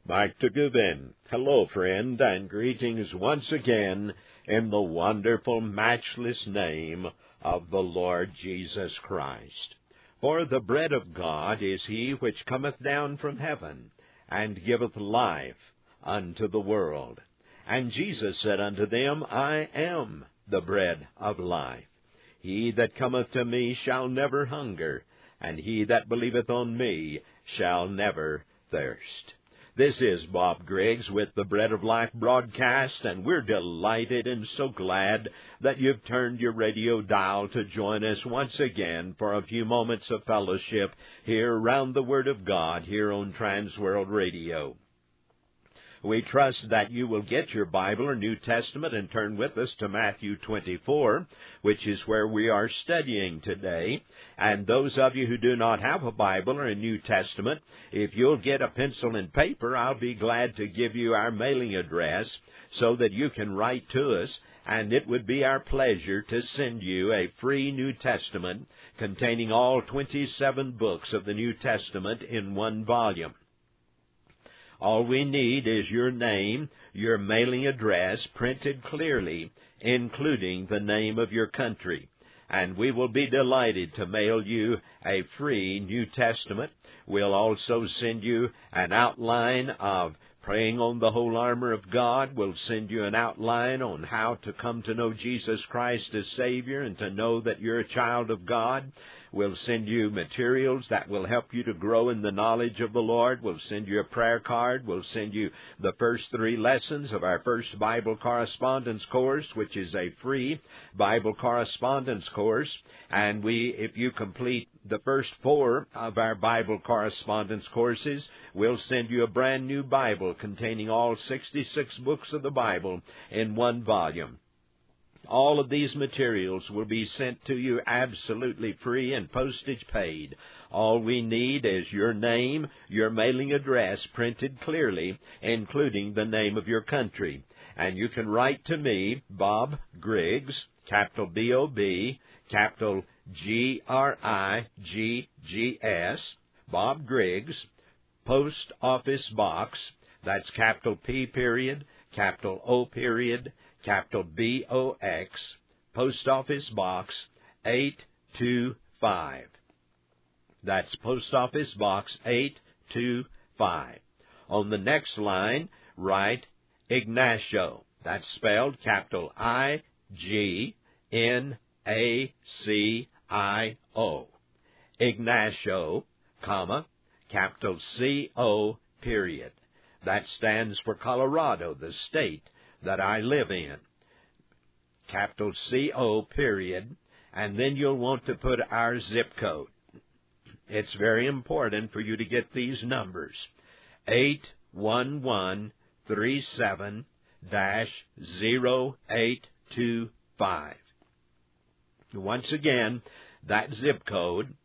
Mike Tagubin. Hello, friend, and greetings once again in the wonderful, matchless name of the Lord Jesus Christ. For the bread of God is he which cometh down from heaven, and giveth life unto the world. And Jesus said unto them, I am the bread of life. He that cometh to me shall never hunger, and he that believeth on me shall never thirst. This is Bob Griggs with the Bread of Life broadcast, and we're delighted and so glad that you've turned your radio dial to join us once again for a few moments of fellowship here around the Word of God here on Transworld Radio. We trust that you will get your Bible or New Testament and turn with us to Matthew 24, which is where we are studying today. And those of you who do not have a Bible or a New Testament, if you'll get a pencil and paper, I'll be glad to give you our mailing address so that you can write to us, and it would be our pleasure to send you a free New Testament containing all 27 books of the New Testament in one volume. All we need is your name, your mailing address, printed clearly, including the name of your country. And we will be delighted to mail you a free New Testament. We'll also send you an outline of praying on the whole armor of God. We'll send you an outline on how to come to know Jesus Christ as Savior and to know that you're a child of God. We'll send you materials that will help you to grow in the knowledge of the Lord. We'll send you a prayer card. We'll send you the first 3 lessons of our first Bible correspondence course, which is a free Bible correspondence course. And if you complete the first 4 of our Bible correspondence courses, we'll send you a brand new Bible containing all 66 books of the Bible in one volume. All of these materials will be sent to you absolutely free and postage paid. All we need is your name, your mailing address printed clearly, including the name of your country. And you can write to me, Bob Griggs, capital B-O-B, capital G-R-I-G-G-S, Bob Griggs, Post Office Box, that's capital P period, capital O period, capital B-O-X, Post Office Box 825. That's Post Office Box 825. On the next line, write Ignacio. That's spelled capital I-G-N-A-C-I-O. Ignacio, comma, capital C-O period. That stands for Colorado, the state that I live in. Capital C-O period. And then you'll want to put our zip code. It's very important for you to get these numbers. 81137-0825. Once again, that zip code,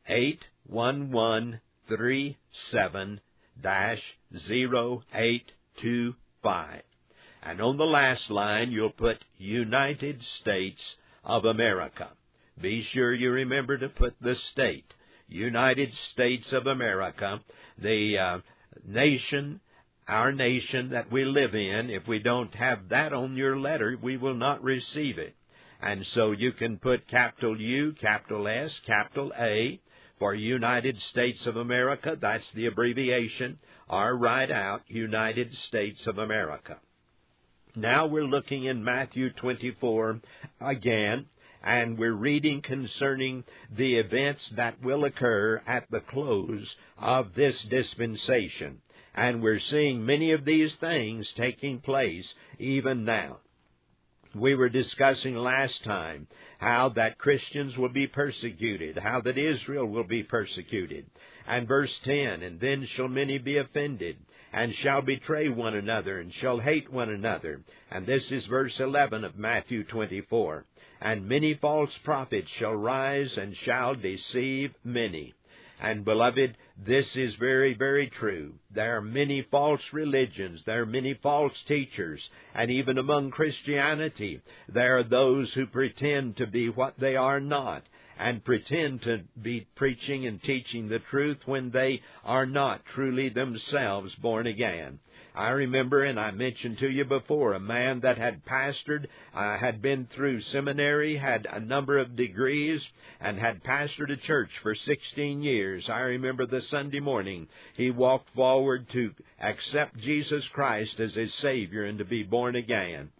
81137-0825. And on the last line, you'll put United States of America. Be sure you remember to put the state, United States of America, the nation, our nation that we live in. If we don't have that on your letter, we will not receive it. And so you can put capital U, capital S, capital A for United States of America. That's the abbreviation. Or write out United States of America. Now we're looking in Matthew 24 again, and we're reading concerning the events that will occur at the close of this dispensation. And we're seeing many of these things taking place even now. We were discussing last time how that Christians will be persecuted, how that Israel will be persecuted. And verse 10, and then shall many be offended, and shall betray one another, and shall hate one another. And this is verse 11 of Matthew 24. And many false prophets shall rise, and shall deceive many. And, beloved, this is very, very true. There are many false religions. There are many false teachers. And even among Christianity, there are those who pretend to be what they are not. and pretend to be preaching and teaching the truth when they are not truly themselves born again. I remember, and I mentioned to you before, a man that had pastored, had been through seminary, had a number of degrees, and had pastored a church for 16 years. I remember the Sunday morning he walked forward to accept Jesus Christ as his Savior and to be born again.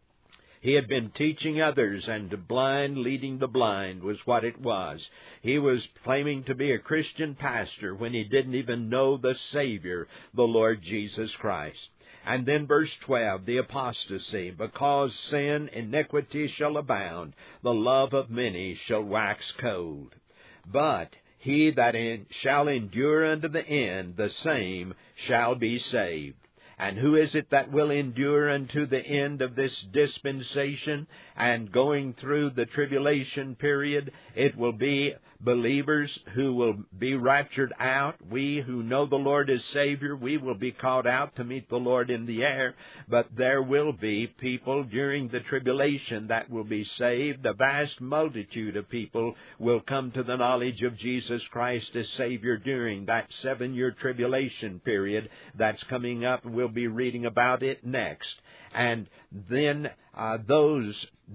He had been teaching others, and the blind leading the blind was what it was. He was claiming to be a Christian pastor when he didn't even know the Savior, the Lord Jesus Christ. And then verse 12, the apostasy, because sin, iniquity shall abound, the love of many shall wax cold. But he that shall endure unto the end, the same shall be saved. And who is it that will endure unto the end of this dispensation and going through the tribulation period? It will be believers who will be raptured out. We who know the Lord as Savior, we will be called out to meet the Lord in the air. But there will be people during the tribulation that will be saved. A vast multitude of people will come to the knowledge of Jesus Christ as Savior during that 7-year tribulation period that's coming up. We'll be reading about it next. And then those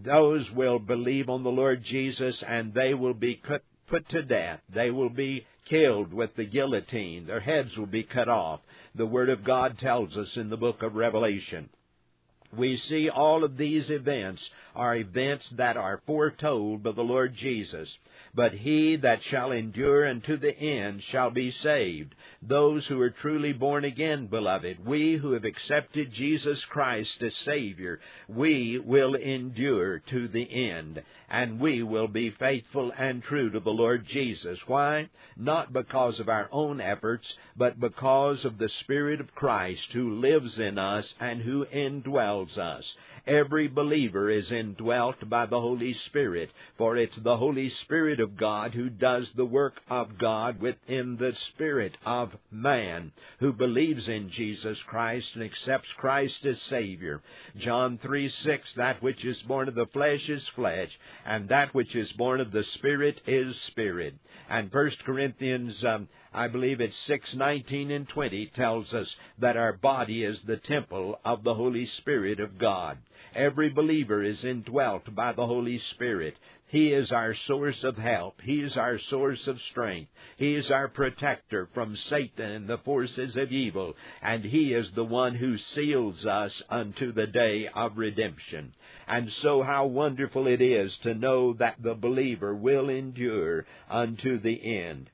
will believe on the Lord Jesus, and they will be put to death. They will be killed with the guillotine. Their heads will be cut off. The Word of God tells us in the book of Revelation. We see all of these events are events that are foretold by the Lord Jesus. But he that shall endure unto the end shall be saved. Those who are truly born again, beloved, we who have accepted Jesus Christ as Savior, we will endure to the end. And we will be faithful and true to the Lord Jesus. Why? Not because of our own efforts, but because of the Spirit of Christ who lives in us and who indwells us. Every believer is indwelt by the Holy Spirit, for it's the Holy Spirit of God who does the work of God within the spirit of man who believes in Jesus Christ and accepts Christ as Savior. John 3:6, that which is born of the flesh is flesh, and that which is born of the Spirit is spirit. And 1 Corinthians, I believe it's 6:19 and 20, tells us that our body is the temple of the Holy Spirit of God. Every believer is indwelt by the Holy Spirit. He is our source of help. He is our source of strength. He is our protector from Satan and the forces of evil. And He is the one who seals us unto the day of redemption. And so how wonderful it is to know that the believer will endure unto the end.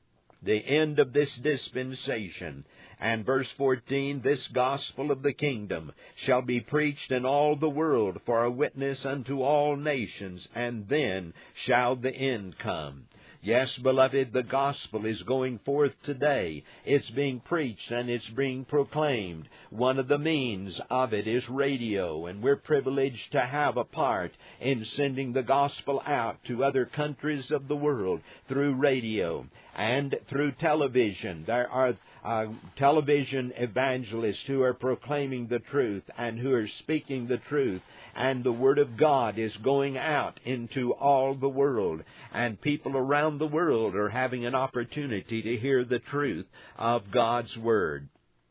The end of this dispensation. And verse 14, this gospel of the kingdom shall be preached in all the world for a witness unto all nations, and then shall the end come. Yes, beloved, the gospel is going forth today. It's being preached and it's being proclaimed. One of the means of it is radio, and we're privileged to have a part in sending the gospel out to other countries of the world through radio and through television. There are television evangelists who are proclaiming the truth and who are speaking the truth. And the Word of God is going out into all the world. And people around the world are having an opportunity to hear the truth of God's Word.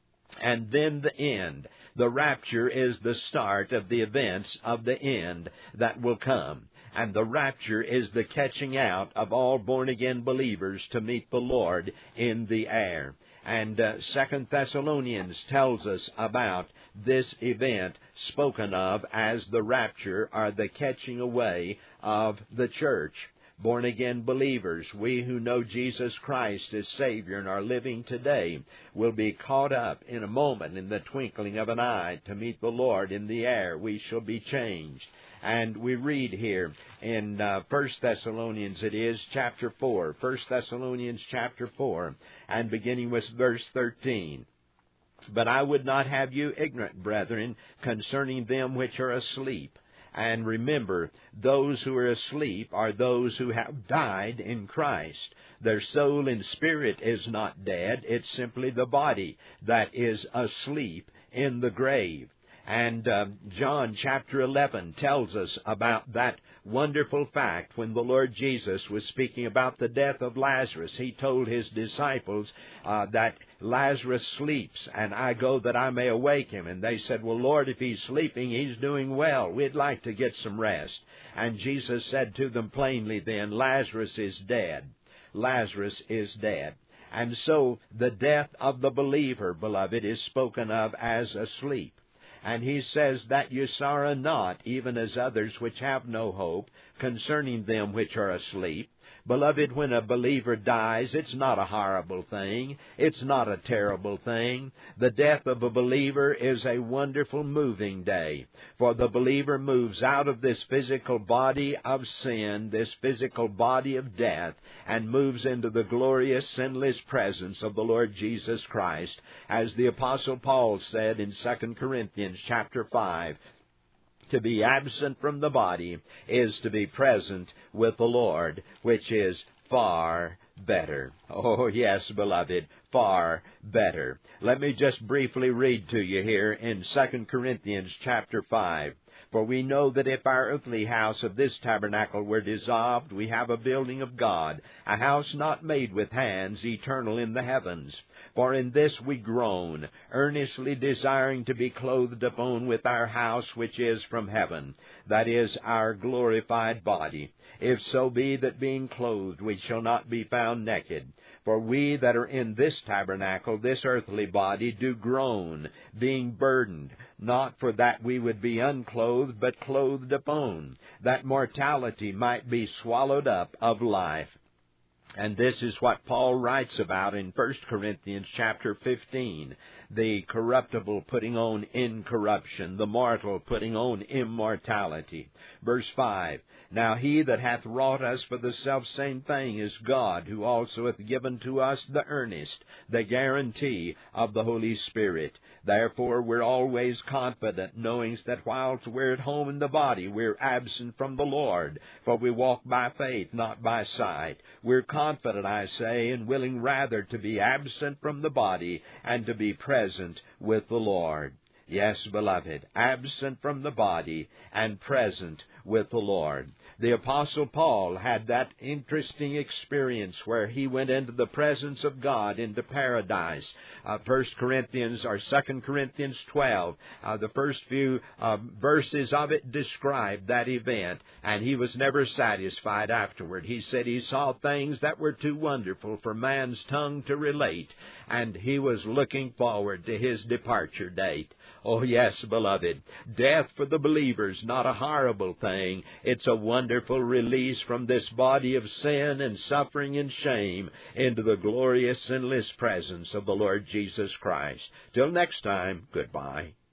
And then the end. The rapture is the start of the events of the end that will come. And the rapture is the catching out of all born-again believers to meet the Lord in the air. And 2 Thessalonians tells us about this event spoken of as the rapture, or the catching away of the church. Born-again believers, we who know Jesus Christ as Savior and are living today, will be caught up in a moment, in the twinkling of an eye, to meet the Lord in the air. We shall be changed. And we read here in 1 Thessalonians, it is, chapter 4, 1 Thessalonians chapter 4, and beginning with verse 13. But I would not have you ignorant, brethren, concerning them which are asleep. And remember, those who are asleep are those who have died in Christ. Their soul and spirit is not dead. It's simply the body that is asleep in the grave. And John chapter 11 tells us about that wonderful fact. When the Lord Jesus was speaking about the death of Lazarus, he told his disciples that Lazarus sleeps, and I go that I may awake him. And they said, well, Lord, if he's sleeping, he's doing well. We'd like to get some rest. And Jesus said to them plainly then, Lazarus is dead. Lazarus is dead. And so the death of the believer, beloved, is spoken of as asleep. And he says that you sorrow not, even as others which have no hope, concerning them which are asleep. Beloved, when a believer dies, it's not a horrible thing. It's not a terrible thing. The death of a believer is a wonderful moving day. For the believer moves out of this physical body of sin, this physical body of death, and moves into the glorious, sinless presence of the Lord Jesus Christ. As the Apostle Paul said in 2 Corinthians chapter 5, to be absent from the body is to be present with the Lord, which is far better. Oh, yes, beloved, far better. Let me just briefly read to you here in 2 Corinthians chapter 5. For we know that if our earthly house of this tabernacle were dissolved, we have a building of God, a house not made with hands, eternal in the heavens. For in this we groan, earnestly desiring to be clothed upon with our house which is from heaven, that is, our glorified body. If so be that being clothed we shall not be found naked. For we that are in this tabernacle, this earthly body, do groan, being burdened, not for that we would be unclothed, but clothed upon, that mortality might be swallowed up of life. And this is what Paul writes about in 1 Corinthians chapter 15, the corruptible putting on incorruption, the mortal putting on immortality. Verse 5, Now he that hath wrought us for the selfsame thing is God, who also hath given to us the earnest, the guarantee of the Holy Spirit. Therefore we're always confident, knowing that whilst we're at home in the body, we're absent from the Lord. For we walk by faith, not by sight. We're confident, I say, and willing rather to be absent from the body and to be present with the Lord. Yes, beloved, absent from the body and present with the Lord. The Apostle Paul had that interesting experience where he went into the presence of God, into paradise. 1 Corinthians or 2 Corinthians 12, the first few verses of it describe that event, and he was never satisfied afterward. He said he saw things that were too wonderful for man's tongue to relate, and he was looking forward to his departure date. Oh, yes, beloved, death for the believer's not a horrible thing. It's a wonderful release from this body of sin and suffering and shame into the glorious sinless presence of the Lord Jesus Christ. Till next time, goodbye.